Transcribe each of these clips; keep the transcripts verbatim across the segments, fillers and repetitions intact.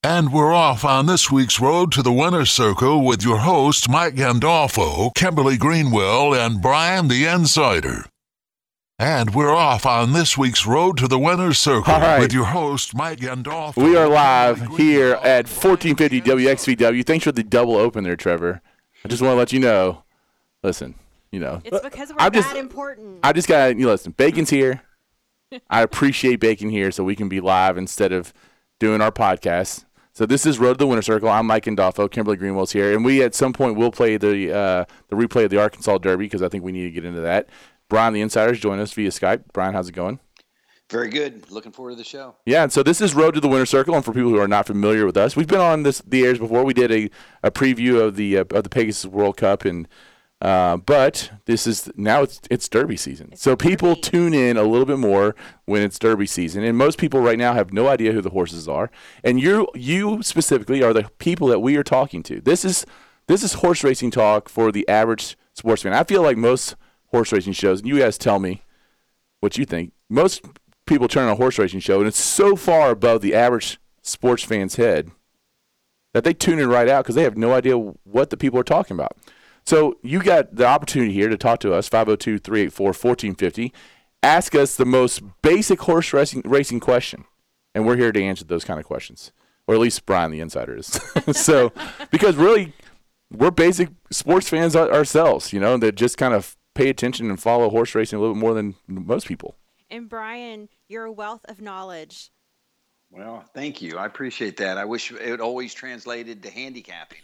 And we're off on this week's Road to the Winner's Circle with your hosts, Mike Gandolfo, Kimberly Greenwell, and Brian the Insider. And we're off on this week's Road to the Winner's Circle right. with your host, Mike Gandolfo. We are live here at fourteen fifty W X V W. Thanks for the double open there, Trevor. I just want to let you know, listen, you know. It's because we're I'm that just, important. I just got to, you listen, Bacon's here. I appreciate Bacon here so we can be live instead of doing our podcast. So this is Road to the Winner's Circle. I'm Mike Gandolfo. Kimberly Greenwell's here. And we, at some point, will play the uh, the replay of the Arkansas Derby because I think we need to get into that. Brian, the Insider's joining us via Skype. Brian, how's it going? Very good. Looking forward to the show. Yeah, and so this is Road to the Winner's Circle. And for people who are not familiar with us, we've been on this the airs before. We did a, a preview of the uh, of the Pegasus World Cup, and uh, but this is now it's it's Derby season. It's so people Derby. tune in a little bit more when it's Derby season, and most people right now have no idea who the horses are. And you you specifically are the people that we are talking to. This is this is horse racing talk for the average sportsman. I feel like most horse racing shows, and you guys tell me what you think. Most people turn on a horse racing show, and it's so far above the average sports fan's head that they tune in right out because they have no idea what the people are talking about. So you got the opportunity here to talk to us, five oh two, three eight four, one four five oh. Ask us the most basic horse racing, racing question, and we're here to answer those kind of questions, or at least Brian, the Insider, is. So because really, we're basic sports fans our- ourselves, you know, that just kind of pay attention and follow horse racing a little bit more than most people. And Brian, you're a wealth of knowledge. Well, thank you. I appreciate that. I wish it always translated to handicapping.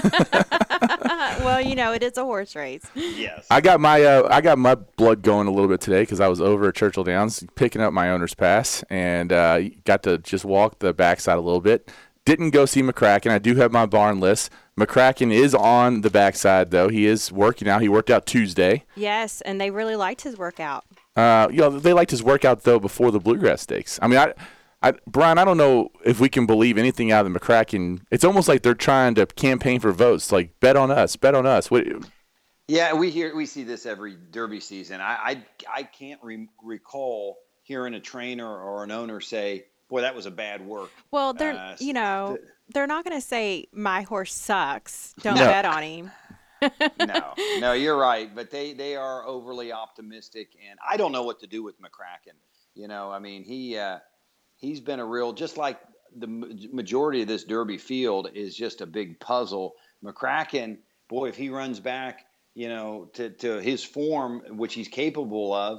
Well, you know, it is a horse race. Yes. I got my uh, I got my blood going a little bit today because I was over at Churchill Downs picking up my owner's pass and uh, got to just walk the backside a little bit. Didn't go see McCracken. I do have my barn list. McCracken is on the backside though. He is working out. He worked out Tuesday. Yes, and they really liked his workout. Uh, you know, they liked his workout though before the Bluegrass Stakes. I mean, I. I, Brian, I don't know if we can believe anything out of the McCracken. It's almost like they're trying to campaign for votes, like bet on us, bet on us. What? Yeah, we hear we see this every Derby season. I I, I can't re- recall hearing a trainer or an owner say, "Boy, that was a bad work." Well, they're Uh, you know th- they're not going to say my horse sucks. Don't No. bet on him. no, no, you're right. But they, they are overly optimistic, and I don't know what to do with McCracken. You know, I mean, he uh, he's been a real, just like the majority of this Derby field is just a big puzzle. McCracken, boy, if he runs back, you know, to, to his form, which he's capable of,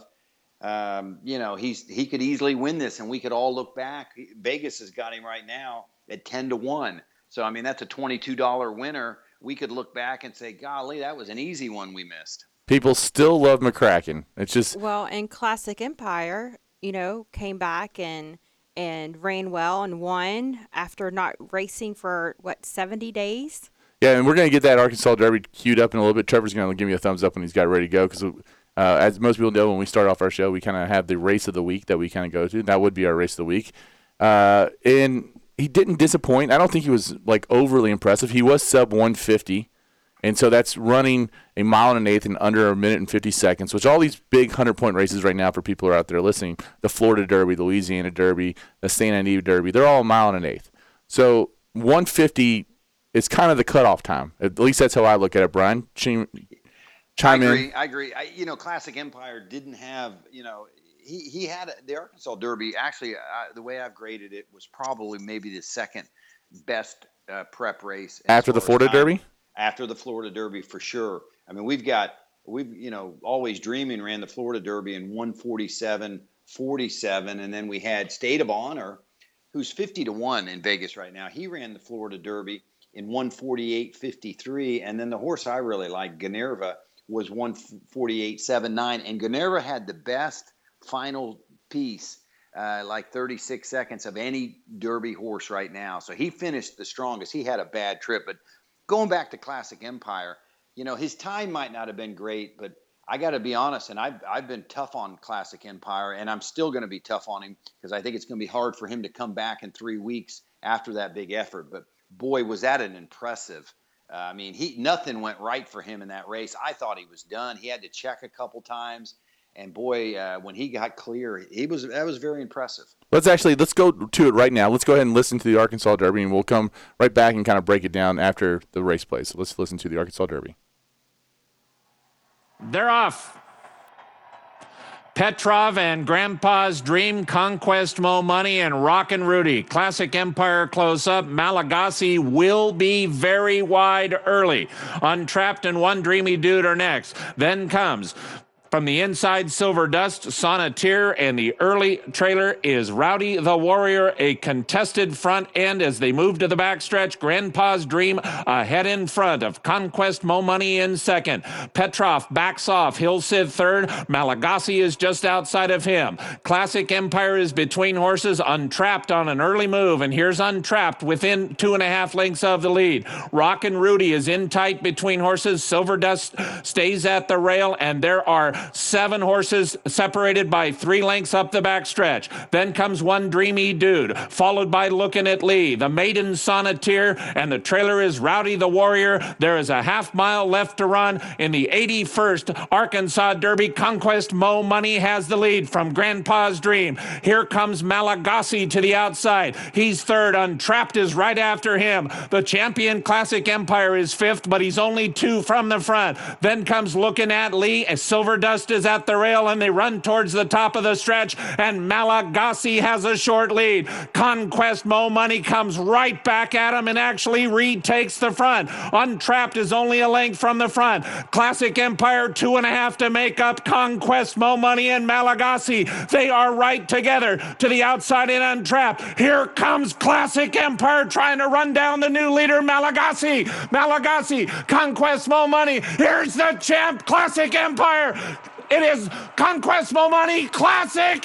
um, you know, he's he could easily win this, and we could all look back. Vegas has got him right now at ten to one. So, I mean, that's a twenty-two dollars winner. We could look back and say, golly, that was an easy one we missed. People still love McCracken. It's just Well, and Classic Empire, you know, came back and and ran well and won after not racing for what seventy days. yeah, and we're gonna get that Arkansas Derby queued up in a little bit. Trevor's gonna give me a thumbs up when he's got it ready to go because, uh, as most people know, when we start off our show, we kind of have the race of the week that we kind of go to. That would be our race of the week, uh, and he didn't disappoint. I don't think he was like overly impressive. He was sub one fifty. And so that's running a mile and an eighth in under a minute and fifty seconds, which all these big hundred-point races right now for people who are out there listening, the Florida Derby, the Louisiana Derby, the Saint Anita Derby, they're all a mile and an eighth. So one fifty is kind of the cutoff time. At least that's how I look at it, Brian. Chime, chime I agree. in. I agree. I, you know, Classic Empire didn't have, you know, he, he had a, the Arkansas Derby. Actually, uh, the way I've graded it was probably maybe the second best uh, prep race. as After the far as Florida time. Derby? After the Florida Derby, for sure. I mean, we've got, we've, you know, Always Dreaming ran the Florida Derby in one forty-seven forty-seven. And then we had State of Honor, who's fifty to one in Vegas right now. He ran the Florida Derby in one forty-eight fifty-three. And then the horse I really like, Ganerva, was one forty-eight seventy-nine. And Ganerva had the best final piece, uh, like thirty-six seconds of any Derby horse right now. So he finished the strongest. He had a bad trip, but going back to Classic Empire, you know, his time might not have been great, but I got to be honest, and I've, I've been tough on Classic Empire, and I'm still going to be tough on him because I think it's going to be hard for him to come back in three weeks after that big effort. But, boy, was that an impressive. Uh, I mean, he nothing went right for him in that race. I thought he was done. He had to check a couple times, And boy, uh, when he got clear, he was that was very impressive. Let's actually let's go to it right now. Let's go ahead and listen to the Arkansas Derby, and we'll come right back and kind of break it down after the race plays. So let's listen to the Arkansas Derby. They're off. Petrov and Grandpa's Dream, Conquest Mo Money, and Rockin' Rudy. Classic Empire close up. Malagasy will be very wide early. Untrapped and One Dreamy Dude are next. Then comes from the inside, Silver Dust, Sonneteer, and the early trailer is Rowdy the Warrior, a contested front end as they move to the backstretch. Grandpa's Dream ahead in front of Conquest Mo Money in second. Petrov backs off. Hill Sid third. Malagasy is just outside of him. Classic Empire is between horses. Untrapped on an early move, and here's Untrapped within two and a half lengths of the lead. Rockin' Rudy is in tight between horses. Silver Dust stays at the rail, and there are seven horses separated by three lengths up the backstretch. Then comes One Dreamy Dude, followed by Looking at Lee, the maiden Sonneteer, and the trailer is Rowdy the Warrior. There is a half mile left to run in the eighty-first Arkansas Derby. Conquest Mo Money has the lead from Grandpa's Dream. Here comes Malagasy to the outside. He's third. Untrapped is right after him. The Champion Classic Empire is fifth, but he's only two from the front. Then comes Looking at Lee as Silver Dust is at the rail, and they run towards the top of the stretch, and Malagasy has a short lead. Conquest Mo Money comes right back at him and actually retakes the front. Untrapped is only a length from the front. Classic Empire two and a half to make up Conquest Mo Money and Malagasy. They are right together to the outside and Untrapped. Here comes Classic Empire trying to run down the new leader, Malagasy. Malagasy, Conquest Mo Money. Here's the champ, Classic Empire. It is Conquest Mo Money, Classic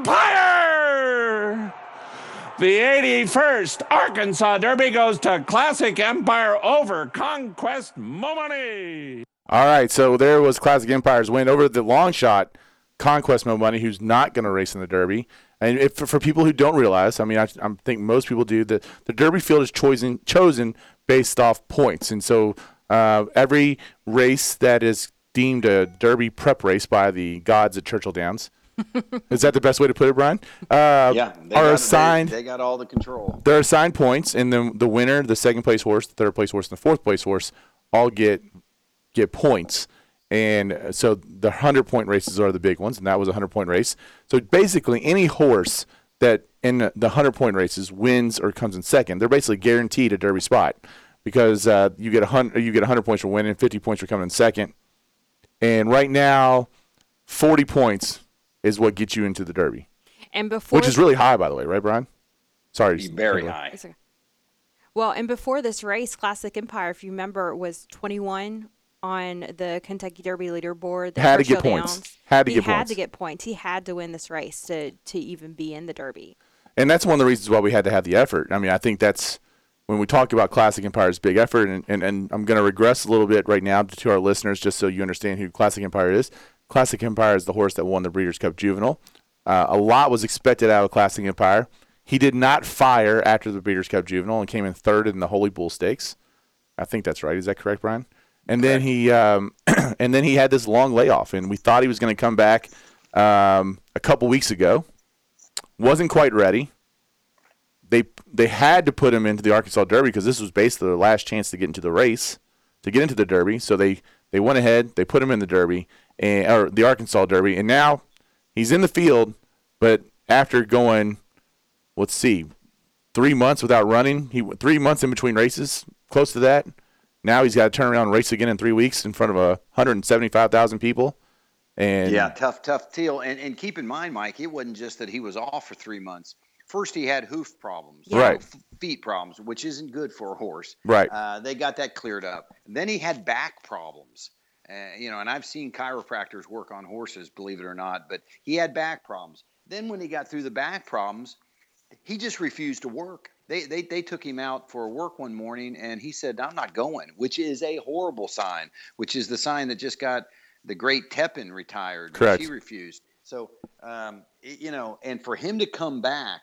Empire. The eighty-first Arkansas Derby goes to Classic Empire over Conquest Mo Money. All right, so there was Classic Empire's win over the long shot, Conquest Mo Money, who's not going to race in the Derby. And if, for, for people who don't realize, I mean, I, I think most people do, that the Derby field is chosen, chosen based off points. And so uh, every race that is deemed a Derby prep race by the gods at Churchill Downs. Is that the best way to put it, Brian? Uh, yeah, they are got, assigned. They, they got all the control. They're assigned points, and then the winner, the second place horse, the third place horse, and the fourth place horse all get get points. And so the hundred point races are the big ones, and that was a hundred point race. So basically, any horse that in the hundred point races wins or comes in second, they're basically guaranteed a Derby spot because uh, you get a hundred you get a hundred points for winning, fifty points for coming in second. And right now, forty points is what gets you into the Derby. And before Which is really high, by the way, right, Brian? Sorry. Very high. Okay. Well, and before this race, Classic Empire, if you remember, was twenty-one on the Kentucky Derby leaderboard. Had to get points. Had to he get had points. to get points. He had to win this race to, to even be in the Derby. And that's one of the reasons why we had to have the effort. I mean, I think that's when we talk about Classic Empire's big effort, and, and, and I'm going to regress a little bit right now to our listeners just so you understand who Classic Empire is. Classic Empire is the horse that won the Breeders' Cup Juvenile. Uh, a lot was expected out of Classic Empire. He did not fire after the Breeders' Cup Juvenile and came in third in the Holy Bull Stakes. I think that's right. Is that correct, Brian? And correct. then he um, and then he had this long layoff, and we thought he was going to come back um, a couple weeks ago. Wasn't quite ready. They they had to put him into the Arkansas Derby because this was basically their last chance to get into the race, to get into the Derby. So they, they went ahead, they put him in the Derby, and, or the Arkansas Derby, and now he's in the field, but after going, let's see, three months without running, he three months in between races, close to that. Now he's got to turn around and race again in three weeks in front of a one hundred seventy-five thousand people. And yeah, tough, tough deal. And and keep in mind, Mike, it wasn't just that he was off for three months. First, he had hoof problems, right? Know, feet problems, which isn't good for a horse, right? Uh, they got that cleared up. And then he had back problems, uh, you know. And I've seen chiropractors work on horses, believe it or not, but he had back problems. Then when he got through the back problems, he just refused to work. They they they took him out for work one morning, and he said, "I'm not going," which is a horrible sign. Which is the sign that just got the great Tepin retired. Correct. He refused. So um, you know, and for him to come back.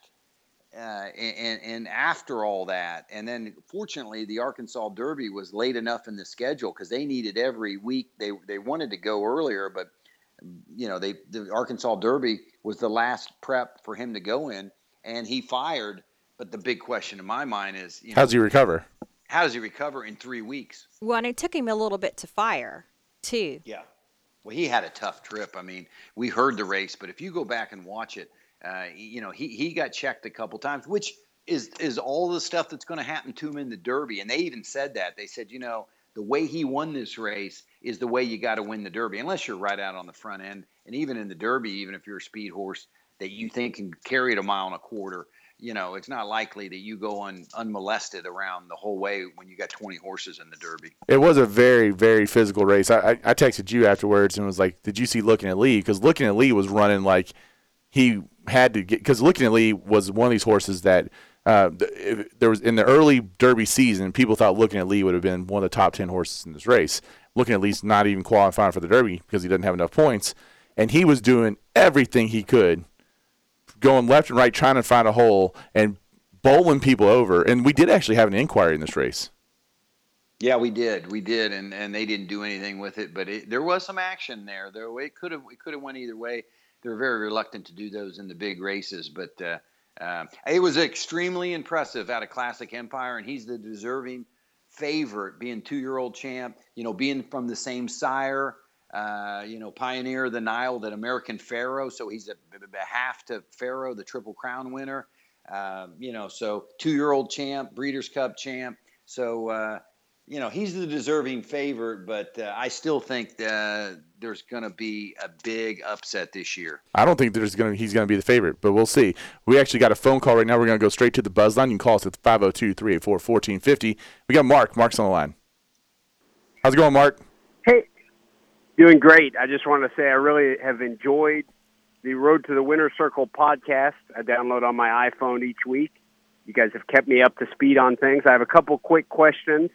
Uh, and, and after all that, and then fortunately the Arkansas Derby was late enough in the schedule because they needed every week. They they wanted to go earlier, but you know, they the Arkansas Derby was the last prep for him to go in, and he fired. But the big question in my mind is, you know, how does he recover? How does he recover in three weeks? Well, and it took him a little bit to fire, too. Yeah. Well, he had a tough trip. I mean, we heard the race, but if you go back and watch it, uh, you know, he, he got checked a couple times, which is is all the stuff that's going to happen to him in the Derby. And they even said that. They said, you know, the way he won this race is the way you got to win the Derby, unless you're right out on the front end. And even in the Derby, even if you're a speed horse that you think can carry it a mile and a quarter, you know, it's not likely that you go un, unmolested around the whole way when you got twenty horses in the Derby. It was a very, very physical race. I, I, I texted you afterwards and was like, did you see Looking at Lee? Because Looking at Lee was running like he had to get – because Looking at Lee was one of these horses that uh, there was in the early Derby season, people thought Looking at Lee would have been one of the top ten horses in this race. Looking at Lee's not even qualifying for the Derby because he doesn't have enough points. And he was doing everything he could, going left and right, trying to find a hole and bowling people over. And we did actually have an inquiry in this race. Yeah, we did. We did, and, and they didn't do anything with it. But it, there was some action there. There, it could have it could have went either way. They were very reluctant to do those in the big races. But uh, um, it was extremely impressive out of Classic Empire, and he's the deserving favorite, being two-year-old champ, you know, being from the same sire, uh, you know, Pioneer of the Nile, that American Pharaoh. So he's a, a half to Pharaoh, the Triple Crown winner. Uh, you know, so two-year-old champ, Breeders' Cup champ. So, uh, you know, he's the deserving favorite, but uh, I still think uh, there's going to be a big upset this year. I don't think there's going to he's going to be the favorite, but we'll see. We actually got a phone call right now. We're going to go straight to the buzz line. You can call us at five oh two, three eight four, one four five oh. We got Mark. Mark's on the line. How's it going, Mark? Hey, doing great. I just want to say I really have enjoyed the Road to the Winner's Circle podcast I download on my iPhone each week. You guys have kept me up to speed on things. I have a couple quick questions.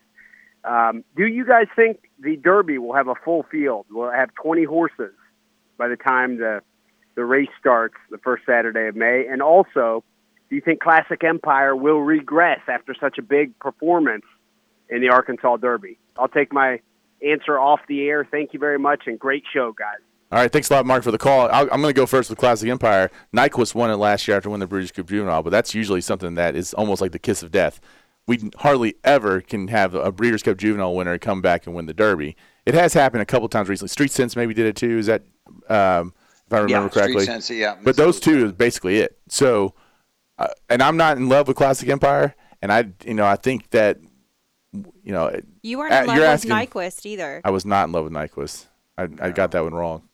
Um, do you guys think the Derby will have a full field? Will it have twenty horses by the time the the race starts the first Saturday of May? And also, do you think Classic Empire will regress after such a big performance in the Arkansas Derby? I'll take my answer off the air. Thank you very much, and great show, guys. All right, thanks a lot, Mark, for the call. I'll, I'm going to go first with Classic Empire. Nyquist won it last year after winning the Breeders' Cup Juvenile, but that's usually something that is almost like the kiss of death. We hardly ever can have a Breeders' Cup Juvenile winner come back and win the Derby. It has happened a couple times recently. Street Sense maybe did it too. Is that, um, if I remember yeah, correctly? Street Sense, yeah. But those two is basically it. So, uh, and I'm not in love with Classic Empire, and I, you know, I think that, you know, You weren't uh, in love you're with asking- Nyquist either. I was not in love with Nyquist. I, I got that one wrong.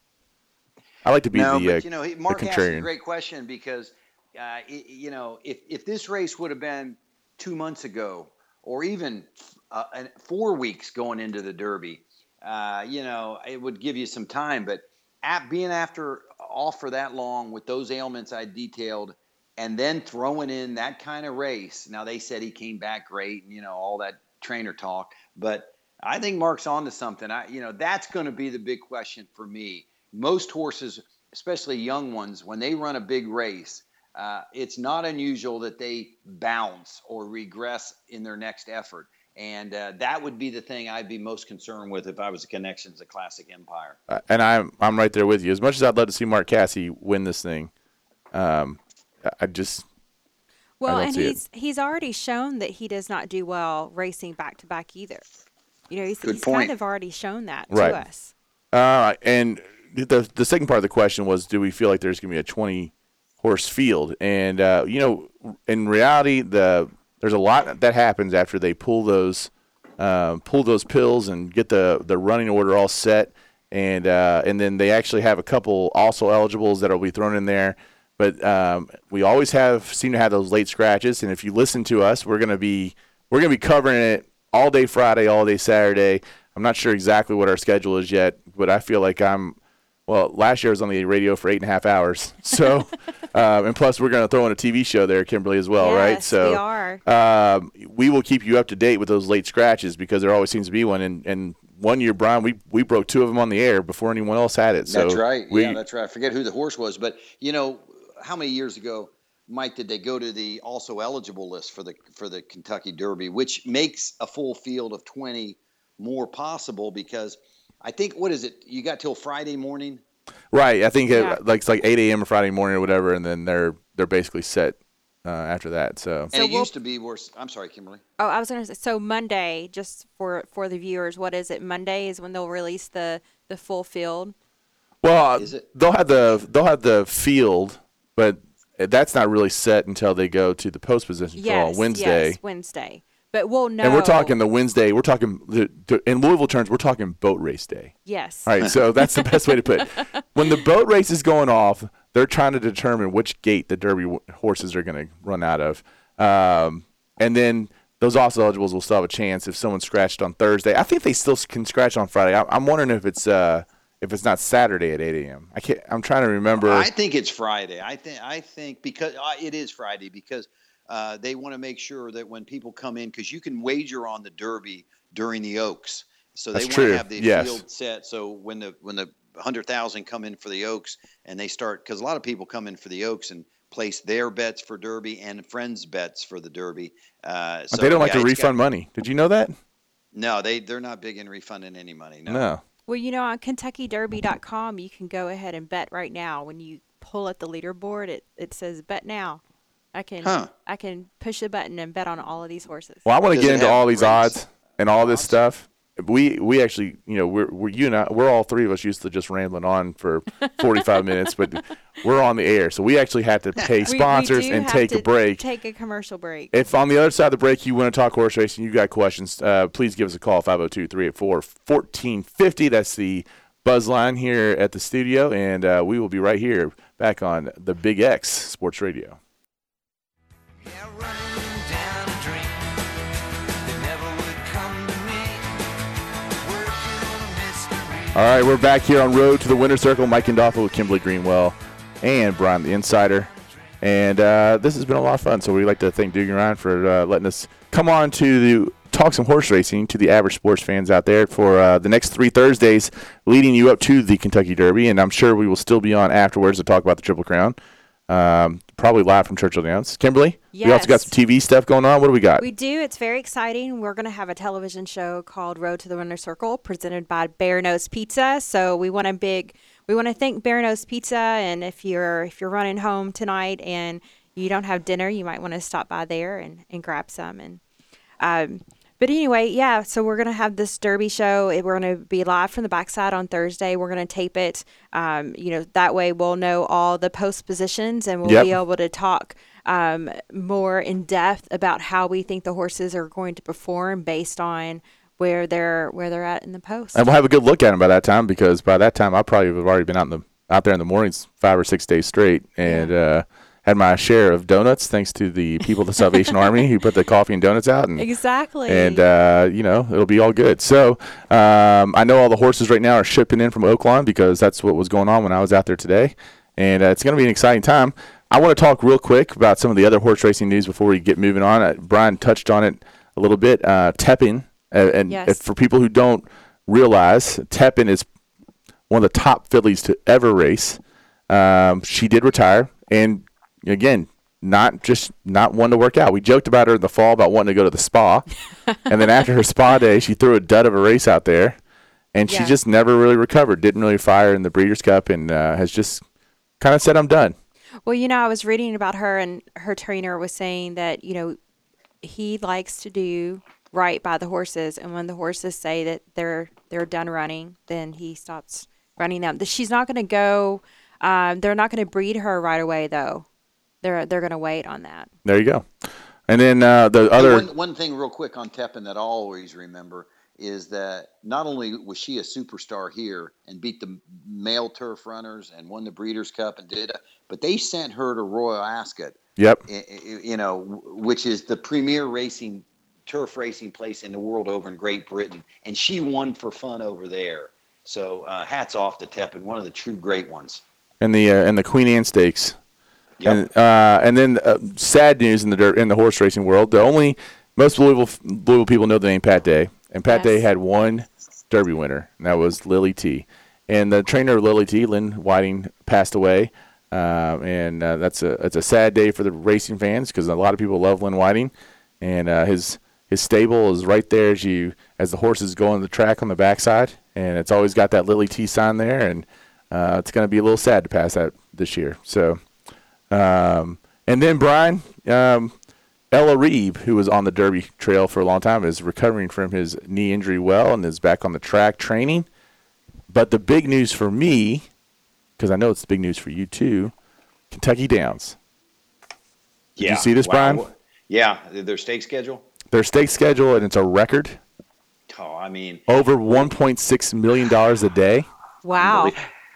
I like to be no, the, but uh, you know, he- the Mark asked a contrarian. great question because, uh, it, you know, if if this race would have been two months ago, or even uh, an- four weeks going into the Derby, uh, you know, it would give you some time. But at being after off for that long with those ailments I detailed, and then throwing in that kind of race. Now they said he came back great, and you know all that trainer talk, but I think Mark's on to something. I, you know, that's going to be the big question for me. Most horses, especially young ones, when they run a big race, uh, it's not unusual that they bounce or regress in their next effort. And uh, that would be the thing I'd be most concerned with if I was a Connections of Classic Empire. Uh, and I'm I'm right there with you. As much as I'd love to see Mark Cassie win this thing, um, I- I just Well, I don't and see it. he's he's already shown that he does not do well racing back to back either. You know, he's, Good he's point. kind of already shown that Right. to us. Uh, and the the second part of the question was, do we feel like there's going to be a twenty horse field? And uh, you know, in reality, the there's a lot that happens after they pull those um, pull those pills and get the the running order all set, and uh, and then they actually have a couple also eligibles that will be thrown in there. But um, we always have seem to have those late scratches, and if you listen to us, we're going to be we're going to be covering it all day Friday, all day Saturday. I'm not sure exactly what our schedule is yet, but I feel like I'm. Well, last year I was on the radio for eight and a half hours. So, um, and plus we're going to throw in a T V show there, Kimberly, as well, right? Yes, So we are. Um, we will keep you up to date with those late scratches because there always seems to be one. And, and one year, Brian, we we broke two of them on the air before anyone else had it. So That's right. We, yeah, that's right. I forget who the horse was, but you know, how many years ago, Mike, did they go to the also eligible list for the for the Kentucky Derby, which makes a full field of twenty more possible because I think what is it? You got till Friday morning Right. I think Yeah. it, like it's like eight a.m. or Friday morning or whatever, and then they're they're basically set uh, after that. So. And So it we'll- used to be worse. I'm sorry, Kimberly. Oh, I was gonna say. So Monday, just for for the viewers, what is it? Monday is when they'll release the the full field. Well, Is it? they'll have the they'll have the field, but that's not really set until they go to the post position Yes, on Wednesday. Yes, Wednesday. But we'll know. And we're talking the Wednesday. We're talking the, the, in Louisville terms. We're talking boat race day. Yes. All right, so that's the best way to put it. When the boat race is going off, they're trying to determine which gate the Derby w- horses are going to run out of, um, and then those also eligibles will still have a chance if someone scratched on Thursday. I think they still can scratch on Friday. I, I'm wondering if it's uh, if it's not Saturday at eight a.m. I can't. I'm trying to remember. I think it's Friday. I think I think because uh, it is Friday because uh, they want to make sure that when people come in, because you can wager on the Derby during the Oaks, so they That's want true. to have the Yes. field set. So when the when the hundred thousand come in for the Oaks and they start, because a lot of people come in for the Oaks and place their bets for Derby and friends' bets for the Derby. Uh, so, But they don't like yeah, to it's refund got- money. Did you know that? No, they they're not big in refunding any money. No. No. Well, you know, on Kentucky Derby dot com, you can go ahead and bet right now. When you pull at the leaderboard, it, it says bet now. I can Huh. I can push a button and bet on all of these horses. Well, I want to Does get it into have all these ranks? odds and all this stuff. We we actually, you know, we're we're you and I, we're all three of us used to just rambling on for forty-five minutes, but we're on the air, so we actually had to pay We- we sponsors do and have take to a break. Take a commercial break. If on the other side of the break you want to talk horse racing, you got questions, uh, please give us a call, five oh two, three eight four, one four five oh. That's the buzz line here at the studio, and uh, we will be right here back on the Big X Sports Radio. Yeah, running down a dream that never would come to me. Working on a mystery. All right, we're back here on Road to the Winner's Circle. Mike Gandolfo with Kimberly Greenwell and Brian the Insider. And uh, this has been a lot of fun, so we'd like to thank Dugan Ryan for uh, letting us come on to the, talk some horse racing to the average sports fans out there for uh, the next three Thursdays leading you up to the Kentucky Derby. And I'm sure we will still be on afterwards to talk about the Triple Crown, um, probably live from Churchill Downs. Kimberly, we also got Yes. some T V stuff going on. What do we got? We do. It's very exciting. We're going to have a television show called Road to the Winner's Circle, presented by Bear Nose Pizza. So we want a big, we want to thank Bear Nose Pizza. And if you're if you're running home tonight and you don't have dinner, you might want to stop by there and, and grab some. And um, but anyway, yeah. So we're gonna have this Derby show. It- We're gonna be live from the backside on Thursday. We're gonna tape it. Um, you know, that way we'll know all the post positions and we'll Yep. be able to talk um, more in depth about how we think the horses are going to perform based on where they're where they're at in the post. And we'll have a good look at them by that time, because by that time I probably have already been out in the out there in the mornings five or six days straight, and uh, had my share of donuts thanks to the people of the Salvation Army who put the coffee and donuts out, and Exactly. and uh, you know, it'll be all good. So um, I know all the horses right now are shipping in from Oaklawn, because that's what was going on when I was out there today, and uh, it's going to be an exciting time. I want to talk real quick about some of the other horse racing news before we get moving on. Uh, Brian touched on it a little bit. Uh, Tepin, uh, and Yes. if- for people who don't realize, Tepin is one of the top fillies to ever race. Um, she did retire, and again, not just not one to work out. We joked about her in the fall about wanting to go to the spa, and then after her spa day, she threw a dud of a race out there, and she Yeah. just never really recovered. Didn't really fire in the Breeders' Cup, and uh, has just kind of said, "I'm done." Well, you know, I was reading about her, and her trainer was saying that, you know, he likes to do right by the horses, and when the horses say that they're they're done running, then he stops running them. She's not going to go. Um, they're not going to breed her right away, though. They're they're going to wait on that. There you go. And then uh, the Hey, other, one, one thing real quick on Tepin that I'll always remember is that not only was she a superstar here and beat the male turf runners and won the Breeders' Cup and did, but they sent her to Royal Ascot, yep, i- i- you know, which is the premier racing turf racing place in the world over in Great Britain, and she won for fun over there. So uh, hats off to Tepin, one of the true great ones. and the uh, and the Queen Anne Stakes. Yep. And uh, and then uh, sad news in the dirt, in the horse racing world. The only most Louisville Louisville people know the name Pat Day, and Pat Yes. Day had one Derby winner, and that was Lily T. And the trainer of Lily T, Lynn Whiting, passed away, uh, and uh, that's a it's a sad day for the racing fans, because a lot of people love Lynn Whiting, and uh, his his stable is right there as you as the horses go on the track on the backside, and it's always got that Lily T sign there, and uh, it's going to be a little sad to pass that this year. So, um, and then Brian, um, Ella Reeve, who was on the Derby trail for a long time, is recovering from his knee injury well and is back on the track training. But the big news for me, because I know it's the big news for you too, Kentucky Downs. Did Yeah. you see this, Wow. Brian? Yeah, their stake schedule. Their stake schedule, and it's a record, Oh, I mean, over one point six million dollars a day, Wow.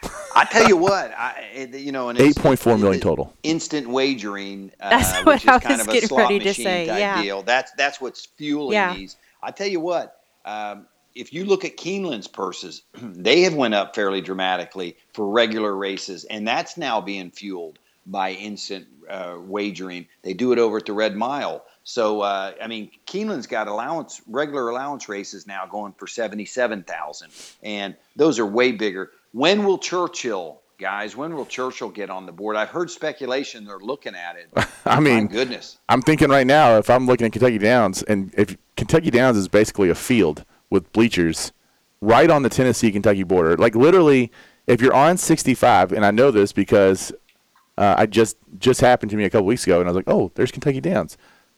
I tell you what, I it- you know, and it's- eight point four million it- total. Instant wagering, uh, That's which what is I kind was of a getting slot ready to machine say, type yeah. deal. That's that's what's fueling Yeah. these. I tell you what, um, if you look at Keeneland's purses, they have went up fairly dramatically for regular races, and that's now being fueled by instant uh, wagering. They do it over at the Red Mile. So, uh, I mean, Keeneland's got allowance, regular allowance races now going for seventy-seven thousand, and those are way bigger. When will Churchill, guys, when will Churchill get on the board? I've heard speculation they're looking at it. I mean, My goodness. I'm thinking right now, if I'm looking at Kentucky Downs, and if Kentucky Downs is basically a field with bleachers right on the Tennessee-Kentucky border, like literally, if you're on sixty-five, and I know this because uh, I just just happened to me a couple weeks ago, and I was like, oh, there's Kentucky Downs.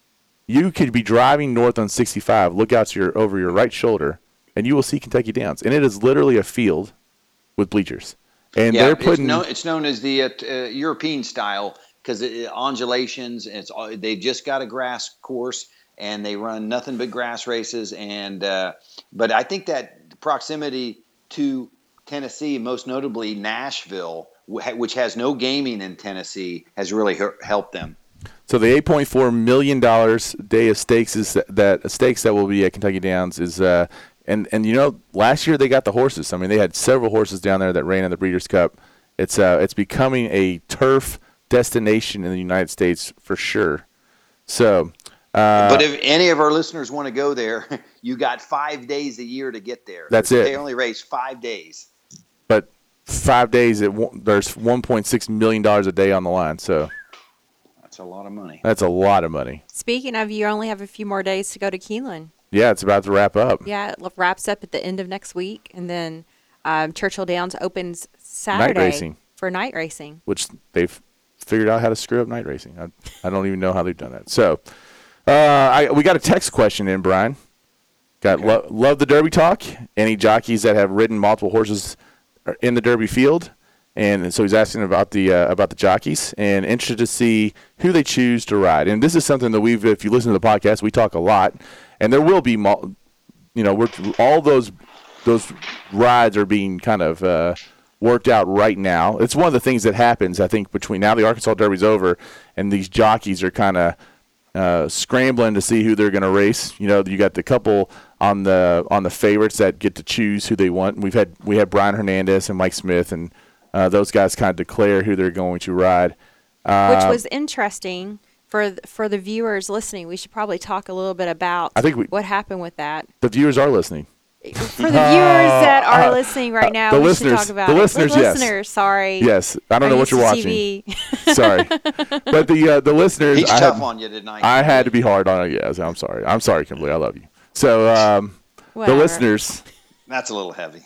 You could be driving north on sixty-five, look out to your over your right shoulder, and you will see Kentucky Downs, and it is literally a field with bleachers, and Yeah, they're it's, putting. known, it's known as the uh, t- uh, European style because it, undulations. It's all- they've just got a grass course and they run nothing but grass races. And uh, but I think that proximity to Tennessee, most notably Nashville, wh- which has no gaming in Tennessee, has really her- helped them. So the eight point four million dollars day of stakes is that, that stakes that will be at Kentucky Downs is, uh, and and you know, last year they got the horses. I mean, they had several horses down there that ran in the Breeders' Cup. It's uh, it's becoming a turf destination in the United States for sure. So, uh, But if any of our listeners want to go there, you got five days a year to get there. That's They it. only race five days. but five days, it won't, there's one point six million dollars a day on the line. So That's a lot of money. that's a lot of money. Speaking of, you only have a few more days to go to Keeneland. Yeah, it's about to wrap up. Yeah, it wraps up at the end of next week, and then um, Churchill Downs opens Saturday racing. for night racing. Which they've figured out how to screw up night racing. I, I don't even know how they've done that. So, uh, I, we got a text question in, Brian. Got Okay. lo- love the Derby talk. Any jockeys that have ridden multiple horses are in the Derby field, and so he's asking about the uh, about the jockeys and interested to see who they choose to ride. And this is something that we've, if you listen to the podcast, we talk a lot, and there will be, mul- you know, we're, all those those rides are being kind of uh, worked out right now. It's one of the things that happens, I think, between now the Arkansas Derby's over and these jockeys are kind of uh, scrambling to see who they're going to race. You know, you got the couple on the on the favorites that get to choose who they want. We've had we had Brian Hernandez and Mike Smith, and uh, those guys kind of declare who they're going to ride. Uh, Which was interesting for th- for the viewers listening. We should probably talk a little bit about I think we- what happened with that. the viewers are listening. For the viewers that are listening right now, the we listeners- should talk about the it. listeners, the yes. listeners, sorry. Yes, I don't Are know what used you're to watching. T V. Sorry, but the uh, the listeners. He's I tough had, on you tonight. I had to be hard on it. Yes, I'm sorry. I'm sorry, Kimberly. I love you. So um, the Whatever. listeners. That's a little heavy.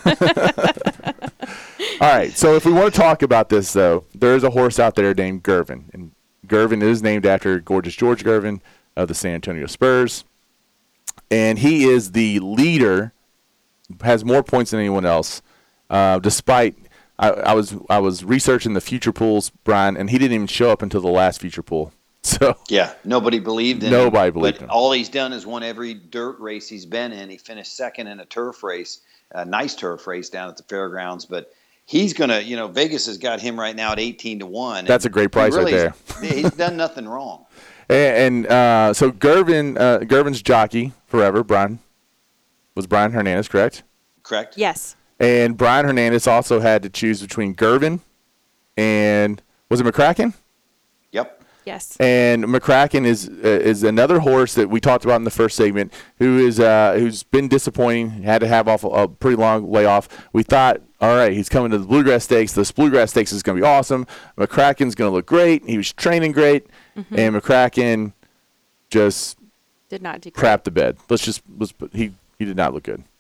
All right. So if we want to talk about this, though, there is a horse out there named Gervin, and Gervin is named after Gorgeous George Gervin of the San Antonio Spurs, and he is the leader. Has more points than anyone else, uh, despite. I, I was I was researching the future pools, Brian, and he didn't even show up until the last future pool. So Yeah, nobody believed in Nobody him. believed but him. All he's done is won every dirt race he's been in. He finished second in a turf race, a nice turf race down at the fairgrounds. But he's gonna, you know, Vegas has got him right now at eighteen to one. That's a great price right there. He's done nothing wrong. and, and uh, so Gervin uh, Gervin's jockey forever, Brian was Brian Hernandez, correct? Correct? Yes. And Brian Hernandez also had to choose between Gervin and was it McCracken? Yep. Yes. And McCracken is uh, is another horse that we talked about in the first segment, who is uh, who's been disappointing. Had to have off a, a pretty long layoff. We thought, all right, he's coming to the Bluegrass Stakes. This Bluegrass Stakes is going to be awesome. McCracken's going to look great. He was training great, Mm-hmm. and McCracken just Did not do great. crap the bed. Let's just let's put, he he did not look good.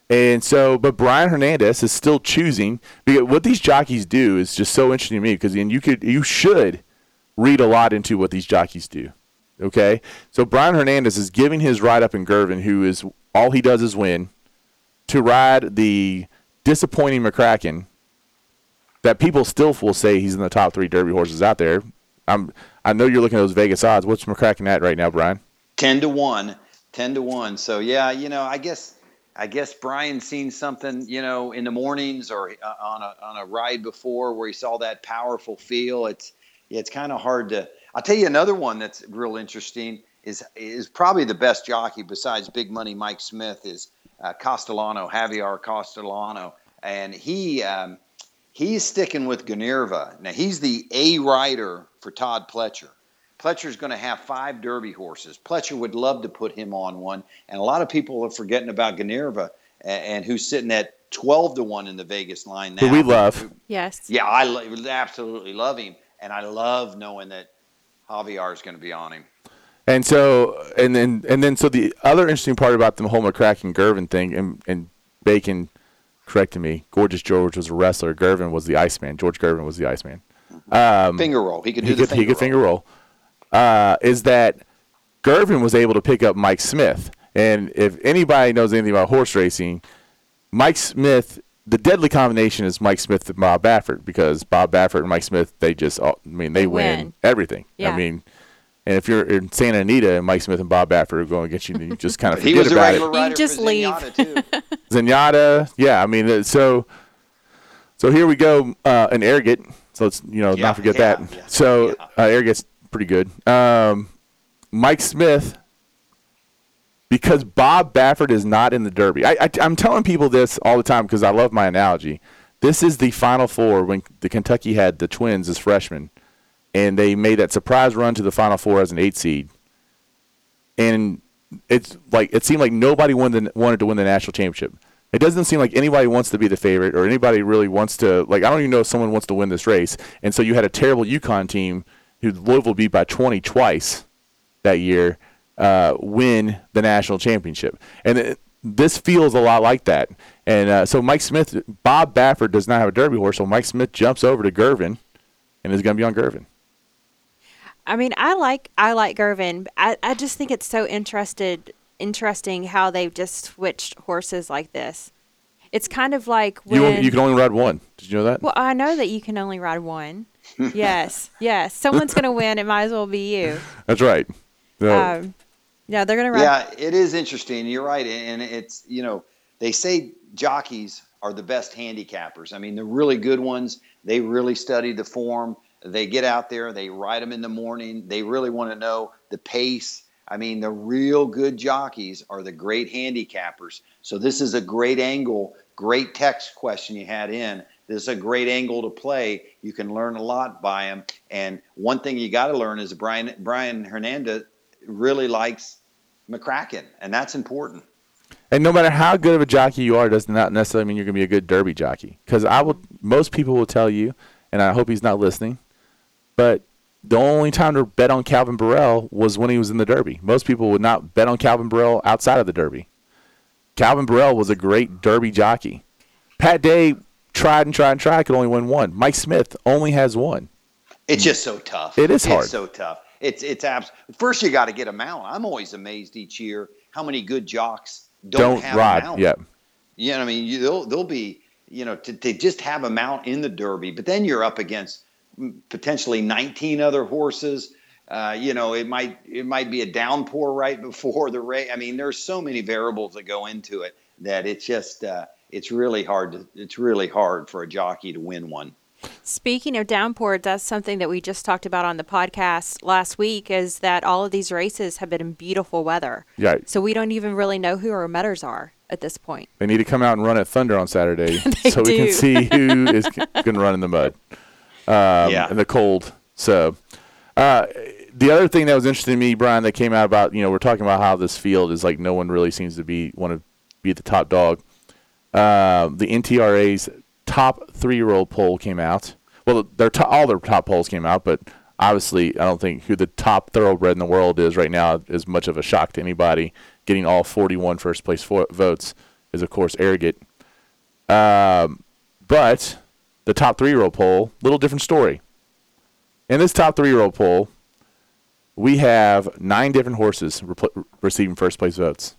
And so, but Brian Hernandez is still choosing, because what these jockeys do is just so interesting to me, because and you could, you should read a lot into what these jockeys do. Okay, so Brian Hernandez is giving his ride up in Girvin, who is all he does is win, to ride the disappointing McCracken. That people still will say he's in the top three Derby horses out there. I'm, I know you're looking at those Vegas odds. What's McCracken at right now, Brian? Ten to one. Ten to one. So yeah, you know, I guess. I guess Brian's seen something, you know, in the mornings or uh, on a on a ride before where he saw that powerful feel. It's it's kind of hard to. I'll tell you another one that's real interesting is is probably the best jockey besides Big Money Mike Smith is uh, Castellano, Javier Castellano, and he um, he's sticking with Ginevra. Now he's the A rider for Todd Pletcher. Pletcher's going to have five Derby horses. Pletcher would love to put him on one, and a lot of people are forgetting about Ginevra, and, and who's sitting at twelve to one in the Vegas line now. Who we love. Yes. Yeah, I lo- absolutely love him, and I love knowing that Javier is going to be on him. And so, and then, and then, so the other interesting part about the whole McCracken Girvin thing, and, and Bacon corrected me. Gorgeous George was a wrestler. Girvin was the Iceman. George Girvin was the Iceman. Um, Finger roll. He could do he the could, finger he could roll. finger roll. Uh, is that Girvin was able to pick up Mike Smith. And if anybody knows anything about horse racing, Mike Smith, the deadly combination is Mike Smith and Bob Baffert, because Bob Baffert and Mike Smith, they just, I mean, they, They win. win. everything. Yeah. I mean, and if you're in Santa Anita and Mike Smith and Bob Baffert are going against you, you just kind of He forget was a about regular it. You rider just for leave. Zenyatta, too. Zenyatta, yeah, I mean, uh, so so here we go, uh, an Arrogate. So let's, you know, Yeah, not forget yeah, that. yeah, so yeah. uh, Arrogate's pretty good. Um, Mike Smith, because Bob Baffert is not in the Derby. I, I, I'm telling people this all the time because I love my analogy. This is the Final Four when the Kentucky had the Twins as freshmen, and they made that surprise run to the Final Four as an eight seed. And it's like it seemed like nobody wanted the, wanted to win the national championship. It doesn't seem like anybody wants to be the favorite or anybody really wants to, like, I don't even know if someone wants to win this race. And so you had a terrible UConn team who Louisville beat by twenty twice that year, uh, win the national championship. And it, this feels a lot like that. And uh, so Mike Smith, Bob Baffert does not have a Derby horse, so Mike Smith jumps over to Girvin and is going to be on Girvin. I mean, I like I like Girvin. I, I just think it's so interested interesting how they've just switched horses like this. It's kind of like when You, you can only ride one. Did you know that? well, I know that you can only ride one. yes, yes. Someone's going to win. It might as well be you. That's right. So, Um, yeah, they're going to ride. Yeah, it is interesting. You're right. And it's, you know, they say jockeys are the best handicappers. I mean, the really good ones, they really study the form. They get out there, they ride them in the morning. They really want to know the pace. I mean, the real good jockeys are the great handicappers. So this is a great angle, great text question you had in. This is a great angle to play. You can learn a lot by him. And one thing you got to learn is Brian Brian Hernandez really likes McCracken, and that's important. And no matter how good of a jockey you are, does not necessarily mean you're going to be a good Derby jockey. Because I will, most people will tell you, and I hope he's not listening, but the only time to bet on Calvin Burrell was when he was in the Derby. Most people would not bet on Calvin Burrell outside of the Derby. Calvin Burrell was a great Derby jockey. Pat Day tried and tried and tried, could only win one. Mike Smith only has one. It's just so tough. It is hard. It's so tough. It's it's abs- First, you got to get a mount. I'm always amazed each year how many good jocks don't, Don't have a ride. mount. Yeah. You know, what I mean, you, they'll they'll be, you know, to, to just have a mount in the Derby, but then you're up against potentially nineteen other horses. Uh, you know, it might it might be a downpour right before the race. I mean, there's so many variables that go into it that it's just uh, it's really hard to it's really hard for a jockey to win one. Speaking of downpours, that's something that we just talked about on the podcast last week, is that all of these races have been in beautiful weather. Yeah. So we don't even really know who our metters are at this point. They need to come out and run at Thunder on Saturday They so we can do. see who is going to run in the mud um, Yeah. in the cold. So uh, the other thing that was interesting to me, Brian, that came out about, you know, we're talking about how this field is like no one really seems to be want to be the top dog. Uh, the N T R A's top three-year-old poll came out. Well, their to- all their top polls came out, but obviously I don't think who the top thoroughbred in the world is right now is much of a shock to anybody. Getting all forty-one first-place fo- votes is, of course, Arrogate. Um, but the top three-year-old poll, little different story. In this top three-year-old poll, we have nine different horses re- receiving first-place votes.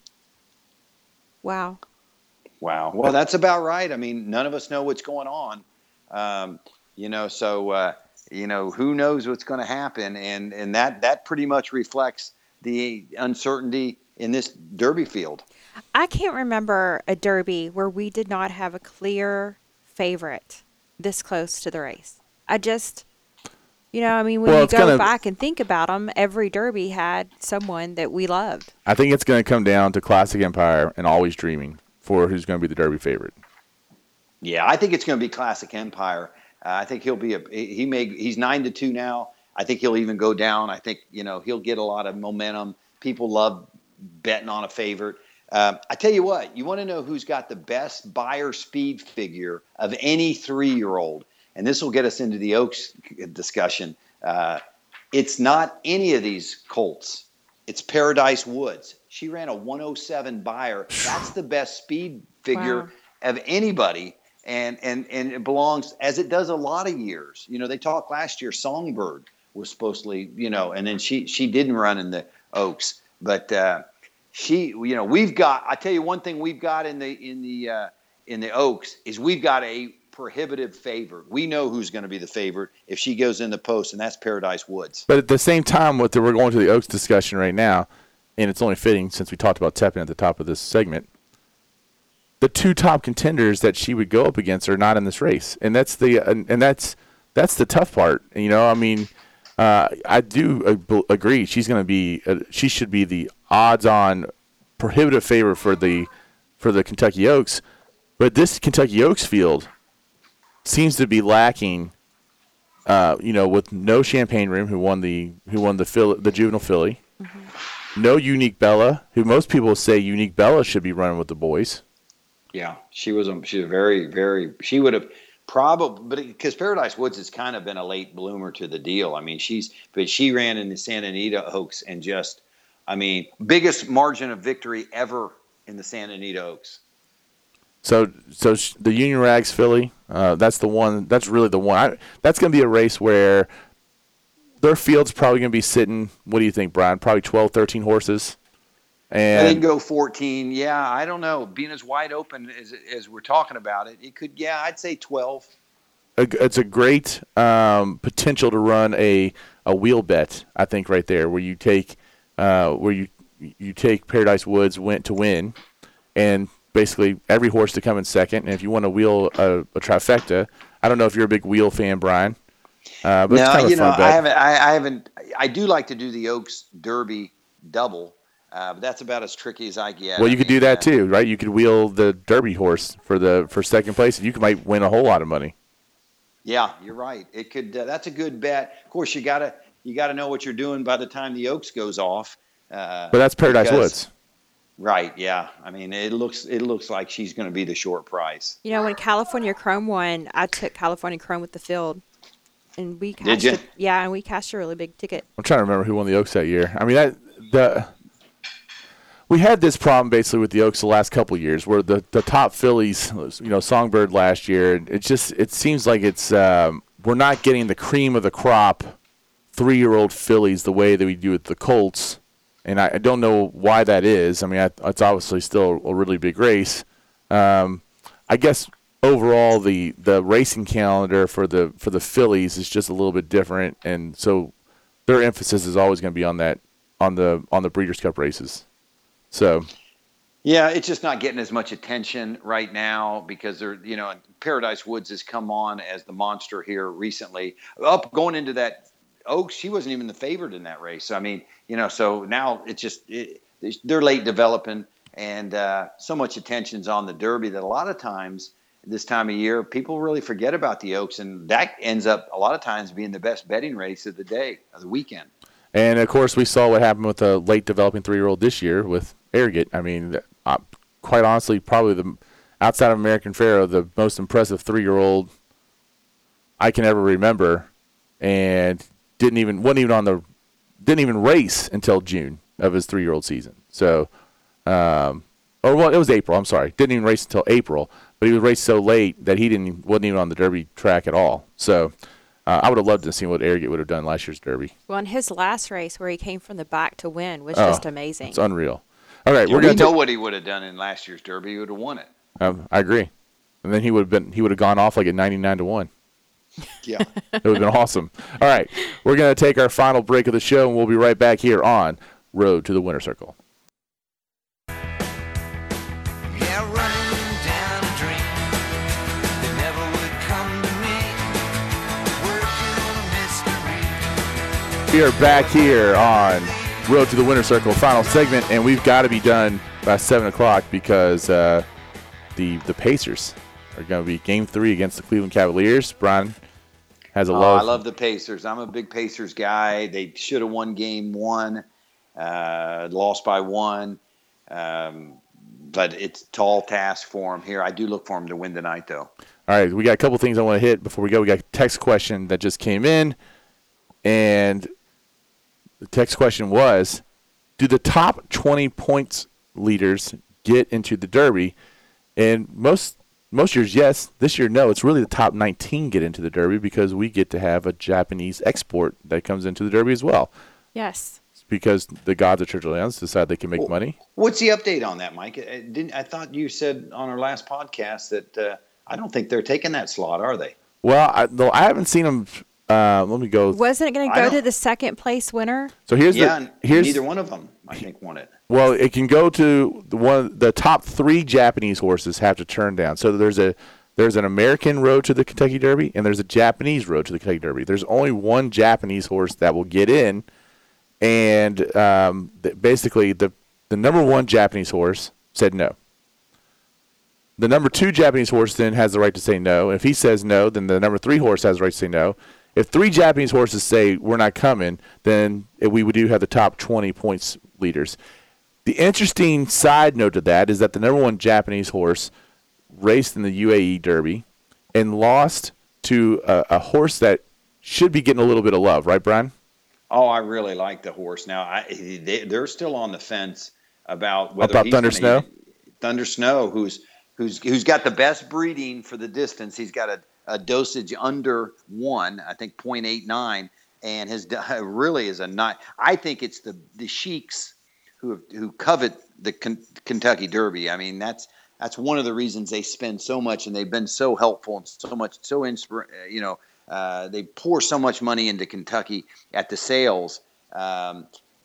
Wow. Wow. Well, that's about right. I mean, none of us know what's going on. Um, you know, so, uh, you know, who knows what's going to happen. And, and that, that pretty much reflects the uncertainty in this Derby field. I can't remember a Derby where we did not have a clear favorite this close to the race. I just, you know, I mean, when Well, you it's go gonna- back and think about them, every Derby had someone that we loved. I think it's going to come down to Classic Empire and Always Dreaming for who's going to be the Derby favorite. Yeah, I think it's going to be Classic Empire. Uh, I think he'll be a he may he's nine to two now. I think he'll even go down. I think you know he'll get a lot of momentum. People love betting on a favorite. Um, I tell you what, you want to know who's got the best buyer speed figure of any three-year-old, and this will get us into the Oaks discussion. Uh, it's not any of these colts. It's Paradise Woods. She ran a one oh seven buyer. That's the best speed figure Wow. of anybody. And, and and it belongs, as it does a lot of years. You know, they talked last year, Songbird was supposedly, you know, and then she she didn't run in the Oaks. But uh, she, you know, we've got, I tell you one thing we've got in the in the uh, in the Oaks is we've got a prohibitive favorite. We know who's going to be the favorite if she goes in the post, and that's Paradise Woods. But at the same time, with the, we're going to the Oaks discussion right now, and it's only fitting since we talked about Tepin at the top of this segment, the two top contenders that she would go up against are not in this race, and that's the and, and that's that's the tough part. You know, I mean, uh, I do ag- agree she's going to be uh, she should be the odds-on prohibitive favorite for the for the Kentucky Oaks, but this Kentucky Oaks field seems to be lacking. Uh, you know, with no Champagne Room, who won the who won the Phil, the juvenile filly, mm-hmm. no Unique Bella, who most people say Unique Bella should be running with the boys. Yeah, she was a, she was very, very, she would have probably, but because Paradise Woods has kind of been a late bloomer to the deal. I mean, she's, but she ran in the Santa Anita Oaks and just, I mean, biggest margin of victory ever in the Santa Anita Oaks. So, so sh- the Union Rags filly, uh, that's the one, that's really the one. I, that's going to be a race where their field's probably going to be sitting, what do you think, Brian? Probably twelve, thirteen horses. And I didn't go fourteen. Yeah, I don't know. Being as wide open as as we're talking about it, it could. Yeah, I'd say twelve. a, it's a great um, potential to run a, a wheel bet. I think right there, where you take uh, where you you take Paradise Woods went to win, and basically every horse to come in second. And if you want to wheel a, a trifecta, I don't know if you're a big wheel fan, Brian. Uh, but it's No, kind of you a know, fun bet. I haven't. I, I haven't. I do like to do the Oaks Derby double. Uh, but that's about as tricky as I get. Well, I you could mean, do that uh, too, right? You could wheel the Derby horse for the for second place, and you could, might win a whole lot of money. Yeah, you're right. It could. Uh, that's a good bet. Of course, you gotta you gotta know what you're doing by the time the Oaks goes off. Uh, But that's Paradise because- Woods. Right. Yeah. I mean, it looks it looks like she's going to be the short price. You know, when California Chrome won, I took California Chrome with the field, and we cashed Did ya? a, yeah, and we cashed a really big ticket. I'm trying to remember who won the Oaks that year. I mean, that the we had this problem basically with the Oaks the last couple of years, where the, the top fillies, you know, Songbird last year. It just it seems like it's um, we're not getting the cream of the crop three-year-old fillies the way that we do with the Colts, and I, I don't know why that is. I mean, I, it's obviously still a really big race. Um, I guess overall the the racing calendar for the for the fillies is just a little bit different, and so their emphasis is always going to be on that on the on the Breeders' Cup races. So, Yeah, it's just not getting as much attention right now because they're, you know, Paradise Woods has come on as the monster here recently. Up going into that Oaks, she wasn't even the favorite in that race. I mean, you know, so now it's just it, they're late developing, and uh, so much attention's on the Derby that a lot of times this time of year people really forget about the Oaks, and that ends up a lot of times being the best betting race of the day of the weekend. and of course we saw what happened with the late developing three-year-old this year with Arrogate. I mean, uh, quite honestly, probably the outside of American Pharaoh, the most impressive three-year-old I can ever remember, and didn't even wasn't even on the didn't even race until June of his three-year-old season. So, um, Or well, it was April. I'm sorry. Didn't even race until April, but he was raced so late that he didn't wasn't even on the Derby track at all. So uh, I would have loved to see what Arrogate would have done last year's Derby. Well, in his last race where he came from the back to win was Oh, just amazing. It's unreal. All right, Yeah, we're we going to know what he would have done in last year's Derby. He would have won it. Um, I agree. And then he would have been he would have gone off like at ninety-nine to one. Yeah. It would have been awesome. All right, we're going to take our final break of the show, and we'll be right back here on Road to the Winner's Circle. Yeah, running down a dream that never would come to me. Working on a mystery. We are back here on Road to the Winner's Circle, final segment, and we've got to be done by seven o'clock because uh, the the Pacers are going to be Game Three against the Cleveland Cavaliers. Brian has a Oh, love. I love the Pacers. I'm a big Pacers guy. They should have won game one, uh, lost by one. Um, but it's a tall task for them here. I do look for them to win tonight, though. All right, we got a couple things I want to hit before we go. We got a text question that just came in, and the text question was, do the top twenty points leaders get into the Derby? And most most years, yes. This year, no. It's really the top nineteen get into the Derby because we get to have a Japanese export that comes into the Derby as well. Yes. It's because the gods of Church of Lions decide they can make Well, money. What's the update on that, Mike? I, didn't, I thought you said on our last podcast that uh, I don't think they're taking that slot, are they? Well, I, though I haven't seen them. Uh, let me go. Wasn't it going I to go don't- to the second place winner? So here's yeah, the and here's neither one of them, I think, won it. Well, it can go to the one. The top three Japanese horses have to turn down. So there's a there's an American road to the Kentucky Derby, and there's a Japanese road to the Kentucky Derby. There's only one Japanese horse that will get in, and um, th- basically the the number one Japanese horse said no. The number two Japanese horse then has the right to say no. If he says no, then the number three horse has the right to say no. If three Japanese horses say we're not coming, then we would do have the top twenty points leaders. The interesting side note to that is that the number one Japanese horse raced in the U A E Derby and lost to a, a horse that should be getting a little bit of love, right, Brian? Oh, I really like the horse. Now, I, they, they're still on the fence about whether About he's Thunder gonna- Snow? Thunder Snow, who's who's who's got the best breeding for the distance. He's got a, a dosage under one, I think point eight nine, and his do- really is a not. I think it's the the sheiks who who covet the K- Kentucky Derby. I mean, that's that's one of the reasons they spend so much, and they've been so helpful and so much so inspir- You know, uh, they pour so much money into Kentucky at the sales. Um,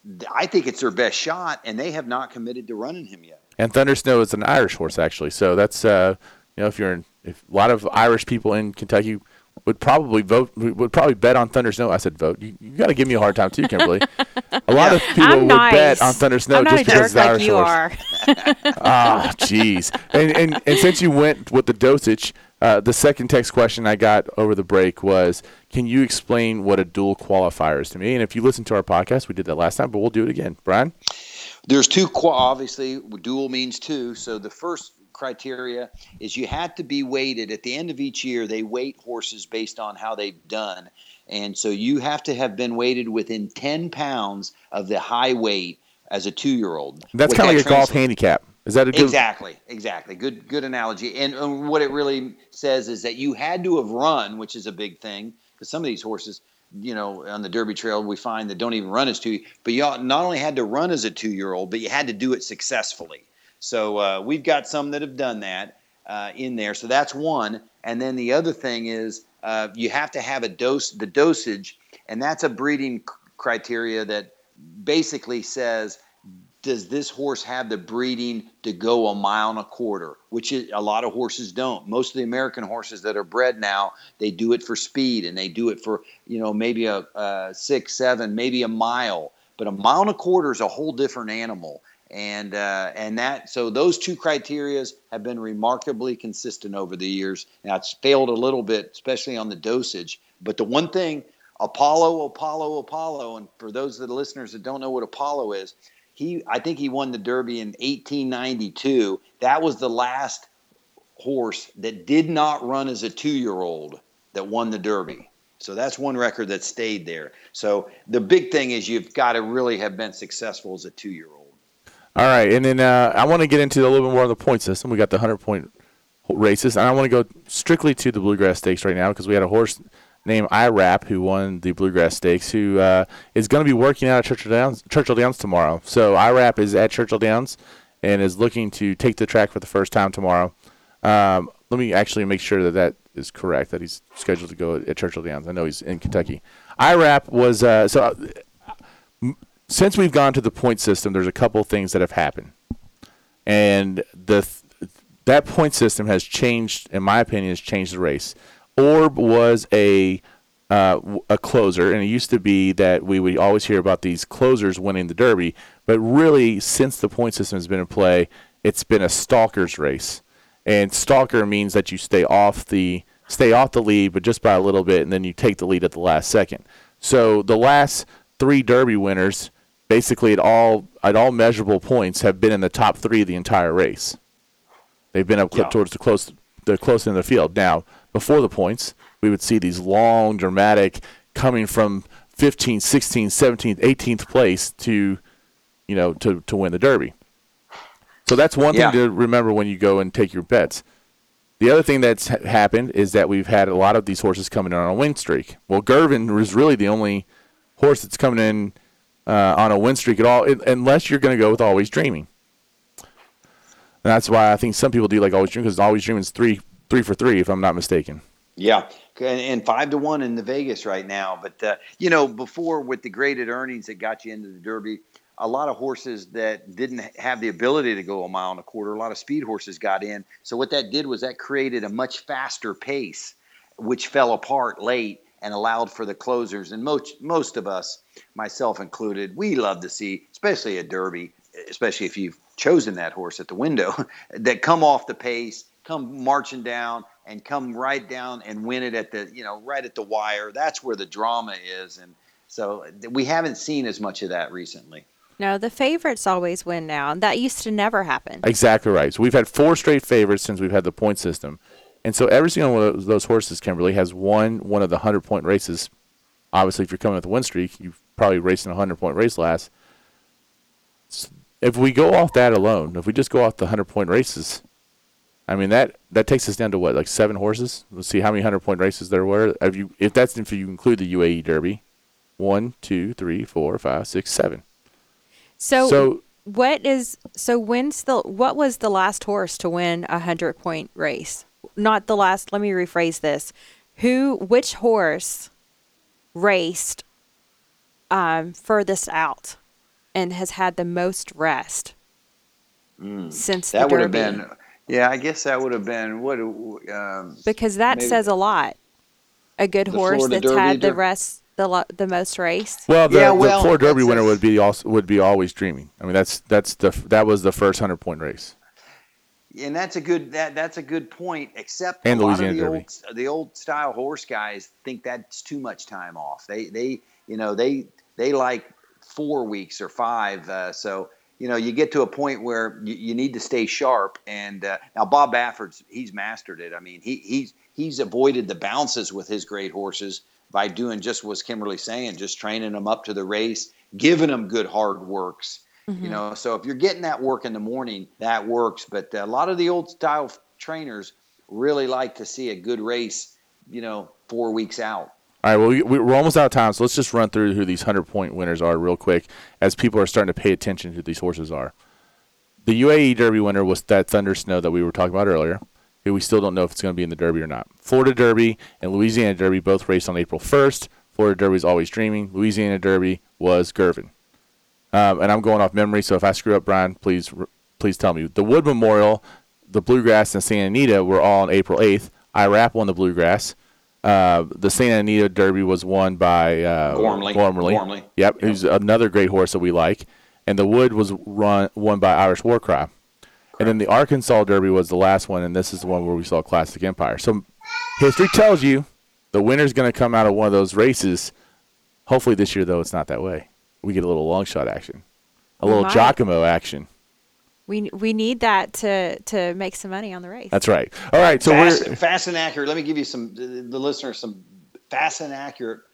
I think it's their best shot, and they have not committed to running him yet. And Thunder Snow is an Irish horse, actually. So that's, uh, you know, if you're in, if a lot of Irish people in Kentucky would probably vote, would probably bet on Thunder Snow. I said vote. You, you got to give me a hard time too, Kimberly. A lot of people I'm would nice. bet on Thunder Snow I'm not just a because jerk it's the like Irish you horse. are. Ah, jeez. And, and and since you went with the dosage, uh, the second text question I got over the break was, can you explain what a dual qualifier is to me? And if you listen to our podcast, we did that last time, but we'll do it again. Brian? There's two, qua- obviously, dual means two. So the first criteria is you have to be weighted. At the end of each year, they weight horses based on how they've done. And so you have to have been weighted within ten pounds of the high weight as a two-year-old. That's What kind of that like a golf translates- handicap. Is that a good? Exactly, exactly. Good, good analogy. And, and what it really says is that you had to have run, which is a big thing, because some of these horses, you know, on the Derby Trail, we find that don't even run as two. But you not only had to run as a two-year-old, but you had to do it successfully. So uh, we've got some that have done that uh, in there. So that's one. And then the other thing is uh, you have to have a dose, the dosage, and that's a breeding c- criteria that basically says, does this horse have the breeding to go a mile and a quarter, which is, a lot of horses don't. Most of the American horses that are bred now, they do it for speed, and they do it for, you know, maybe a, a six, seven, maybe a mile. But a mile and a quarter is a whole different animal. And uh, and that so those two criterias have been remarkably consistent over the years. Now, it's failed a little bit, especially on the dosage. But the one thing, Apollo, Apollo, Apollo, and for those of the listeners that don't know what Apollo is, He, I think he won the Derby in eighteen ninety-two. That was the last horse that did not run as a two-year-old that won the Derby. So that's one record that stayed there. So the big thing is you've got to really have been successful as a two-year-old. All right, and then uh, I want to get into a little bit more of the point system. We got the hundred-point races, and I want to go strictly to the Bluegrass Stakes right now because we had a horse named I R A P who won the Bluegrass Stakes, who uh, is going to be working out at Churchill Downs, Churchill Downs tomorrow. So I R A P is at Churchill Downs and is looking to take the track for the first time tomorrow. Um, let me actually make sure that that is correct, that he's scheduled to go at Churchill Downs. I know he's in Kentucky. I R A P was uh, – so uh, since we've gone to the point system, there's a couple things that have happened. And the that point system has changed, in my opinion, has changed the race. Orb was a uh, a closer, and it used to be that we would always hear about these closers winning the Derby, but really, since the point system has been in play, it's been a stalker's race. And stalker means that you stay off the stay off the lead, but just by a little bit, and then you take the lead at the last second. So the last three Derby winners, basically at all at all measurable points, have been in the top three of the entire race. They've been up Yeah. towards the close the close end of the field. Now, before the points, we would see these long, dramatic, coming from fifteenth, sixteenth, seventeenth, eighteenth place to, you know, to, to win the Derby. So that's one Yeah. thing to remember when you go and take your bets. The other thing that's ha- happened is that we've had a lot of these horses coming in on a win streak. Well, Gervin was really the only horse that's coming in uh, on a win streak at all, unless you're going to go with Always Dreaming. And that's why I think some people do like Always Dreaming, because Always Dreaming is three, three for three, if I'm not mistaken. Yeah, and, and five to one in the Vegas right now. But uh, you know, before with the graded earnings that got you into the Derby, a lot of horses that didn't have the ability to go a mile and a quarter, a lot of speed horses got in. So what that did was that created a much faster pace, which fell apart late and allowed for the closers. And most most of us, myself included, we love to see, especially a Derby, especially if you've chosen that horse at the window, that come off the pace, come marching down, and come right down and win it at the, you know, right at the wire. That's where the drama is. And so we haven't seen as much of that recently. No, the favorites always win now. That used to never happen. Exactly right. So we've had four straight favorites since we've had the point system. And so every single one of those horses, Kimberly, has won one of the hundred-point races. Obviously, if you're coming with a win streak, you've probably raced in a hundred-point race last. If we go off that alone, if we just go off the hundred-point races, I mean, that, that takes us down to what, like seven horses? Let's see how many hundred-point races there were. If, you, if that's if you include the U A E Derby, one, two, three, four, five, six, seven. So, So- what is so when's the what was the last horse to win a hundred point race? Not the last. Let me rephrase this. Who? Which horse raced um, furthest out and has had the most rest since the That would have Derby? been, yeah, I guess that would have been what. Um, Because that maybe says a lot. A good the horse Florida that's Derby had the der- rest the lo- the most race. Well, the, Yeah, well, the Florida Derby that's- winner would be also would be Always Dreaming. I mean, that's that's the that was the first hundred-point race. And that's a good that that's a good point. Except And a lot Louisiana of the Derby. old the old style horse guys think that's too much time off. They they you know they they like four weeks or five. Uh, so you know you get to a point where you, you need to stay sharp. And uh, now Bob Baffert's he's mastered it. I mean he he's he's avoided the bounces with his great horses by doing just what Kimberly's saying, just training them up to the race, giving them good hard works. You know, so if you're getting that work in the morning, that works. But a lot of the old style trainers really like to see a good race, you know, four weeks out. All right, well, we, we're almost out of time, so let's just run through who these hundred-point winners are real quick as people are starting to pay attention to who these horses are. The U A E Derby winner was that Thunder Snow that we were talking about earlier, who we still don't know if it's going to be in the Derby or not. Florida Derby and Louisiana Derby both raced on April first. Florida Derby is Always Dreaming. Louisiana Derby was Gervin. Um, and I'm going off memory, so if I screw up, Brian, please please tell me. The Wood Memorial, the Bluegrass, and Santa Anita were all on April eighth. I R A P won the Bluegrass. Uh, the Santa Anita Derby was won by uh, Gormley. Gormley. Gormley. Yep, Yep. who's another great horse that we like. And the Wood was run won by Irish War Cry. And then the Arkansas Derby was the last one, and this is the one where we saw Classic Empire. So history tells you the winner's going to come out of one of those races. Hopefully this year, though, it's not that way. We get a little long shot action, a We little might. Giacomo action. We we need that to to make some money on the race. That's right. All right, so fast, we're fast and accurate. Let me give you some the, the listeners some fast and accurate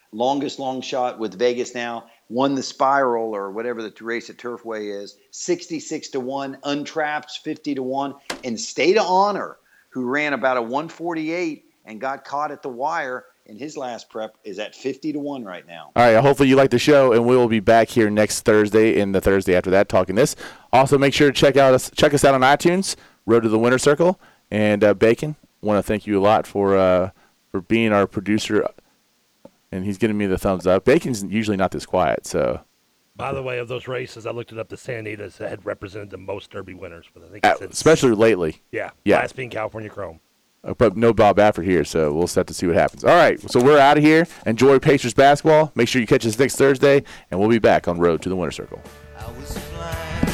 longest long shot with Vegas now, won the Spiral or whatever the race at Turfway is, sixty-six to one, Untrapped's fifty to one, and State of Honor, who ran about a one forty-eight and got caught at the wire in his last prep, is at fifty to one right now. All right, hopefully you like the show, and we will be back here next Thursday and the Thursday after that talking this. Also, make sure to check out us check us out on iTunes, Road to the Winner Circle, and uh, Bacon. Want to thank you a lot for uh, for being our producer, and he's giving me the thumbs up. Bacon's usually not this quiet, so. By the way, of those races, I looked it up. The Santa Anita's had represented the most Derby winners, but I think Uh, it's, it's especially lately. yeah, Yeah. last being California Chrome. Uh, but no Bob Baffert here, so we'll set to see what happens. All right, so we're out of here. Enjoy Pacers basketball. Make sure you catch us next Thursday, and we'll be back on Road to the Winner Circle. I was flying